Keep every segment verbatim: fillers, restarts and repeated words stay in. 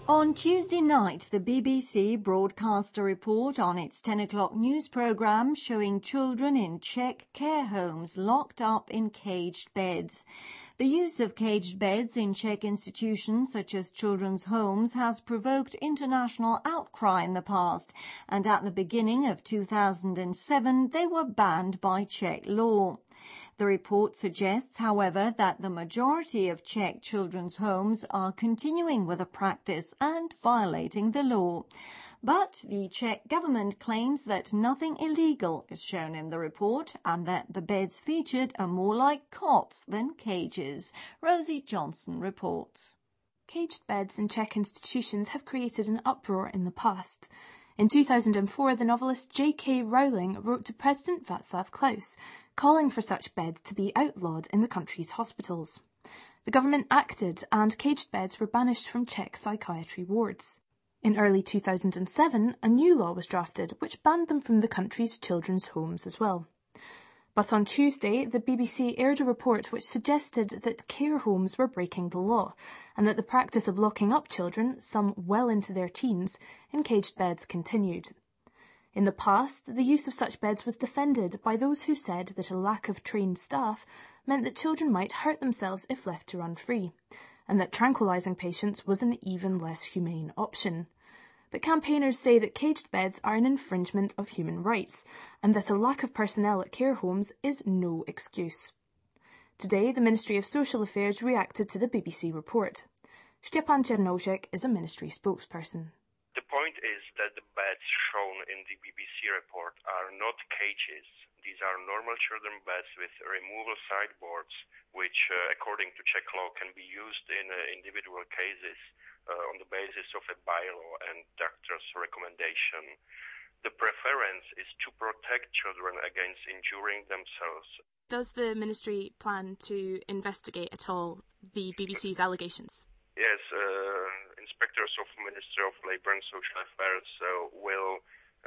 On Tuesday night, the B B C broadcast a report on its ten o'clock news programme showing children in Czech care homes locked up in caged beds. The use of caged beds in Czech institutions such as children's homes has provoked international outcry in the past, and at the beginning of two thousand seven they were banned by Czech law. The report suggests, however, that the majority of Czech children's homes are continuing with the practice and violating the law. But the Czech government claims that nothing illegal is shown in the report and that the beds featured are more like cots than cages. Rosie Johnson reports. Caged beds in Czech institutions have created an uproar in the past. In two thousand four, the novelist J K Rowling wrote to President Václav Klaus, calling for such beds to be outlawed in the country's hospitals. The government acted, and caged beds were banished from Czech psychiatry wards. In early two thousand seven, a new law was drafted which banned them from the country's children's homes as well. But on Tuesday, the B B C aired a report which suggested that care homes were breaking the law, and that the practice of locking up children, some well into their teens, in caged beds continued. In the past, the use of such beds was defended by those who said that a lack of trained staff meant that children might hurt themselves if left to run free, and that tranquilizing patients was an even less humane option. But campaigners say that caged beds are an infringement of human rights, and that a lack of personnel at care homes is no excuse. Today, the Ministry of Social Affairs reacted to the B B C report. Stepan Černošek is a ministry spokesperson. The point is that the beds shown in the B B C report are not cages. These are normal children beds with removable sideboards, which, uh, according to Czech law, can be used in uh, individual cases uh, on the basis of a bylaw and doctor's recommendation. The preference is to protect children against injuring themselves. Does the ministry plan to investigate at all the B B C's allegations? Yes, uh, inspectors of Ministry of Labour and Social Affairs uh, will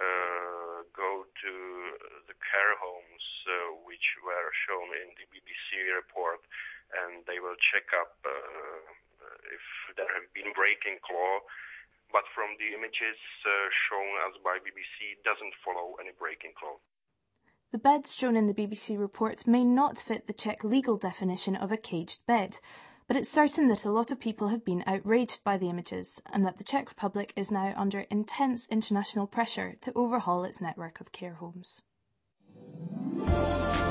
uh, go to the care homes uh, which were shown in the B B C report, and they will check up uh, if there have been breaking law. But from the images uh, shown us by B B C, doesn't follow any breaking law. The beds shown in the B B C report may not fit the Czech legal definition of a caged bed, but it's certain that a lot of people have been outraged by the images and that the Czech Republic is now under intense international pressure to overhaul its network of care homes.